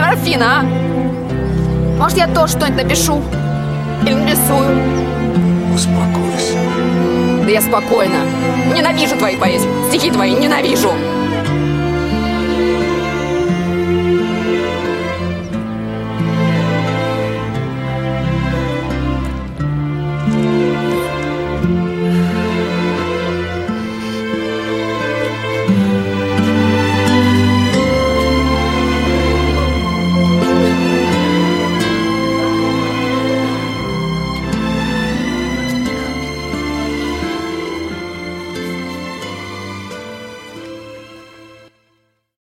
морфина, а? Может, я тоже что-нибудь напишу? Или нарисую? Успокойся. Да я спокойна. Ненавижу твои поэзии. Стихи твои ненавижу.